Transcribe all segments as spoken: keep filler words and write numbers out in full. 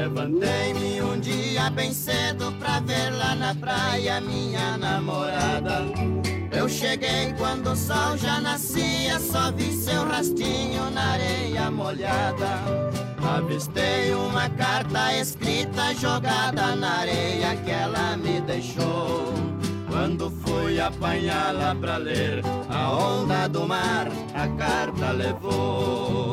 Levantei-me um dia bem cedo pra ver lá na praia minha namorada. Eu cheguei quando o sol já nascia, só vi seu rastinho na areia molhada. Avistei uma carta escrita jogada na areia que ela me deixou. Quando fui apanhá-la pra ler, a onda do mar a carta levou.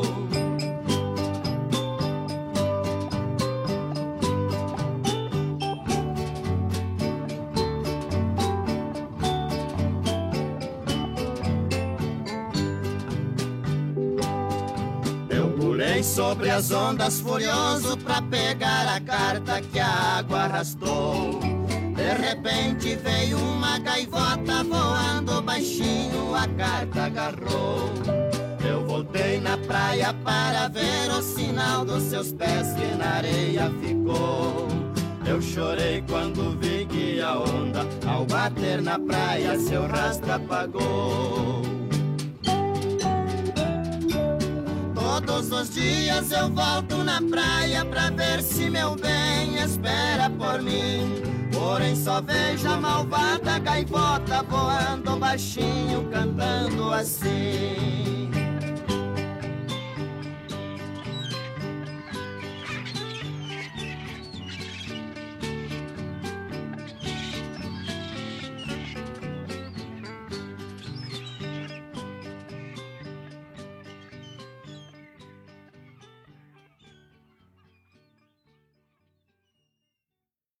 Pulei sobre as ondas furioso pra pegar a carta que a água arrastou. De repente veio uma gaivota voando baixinho, a carta agarrou. Eu voltei na praia para ver o sinal dos seus pés que na areia ficou. Eu chorei quando vi que a onda, ao bater na praia, seu rastro apagou. Todos os dias eu volto na praia pra ver se meu bem espera por mim. Porém só vejo a malvada gaivota voando baixinho, cantando assim.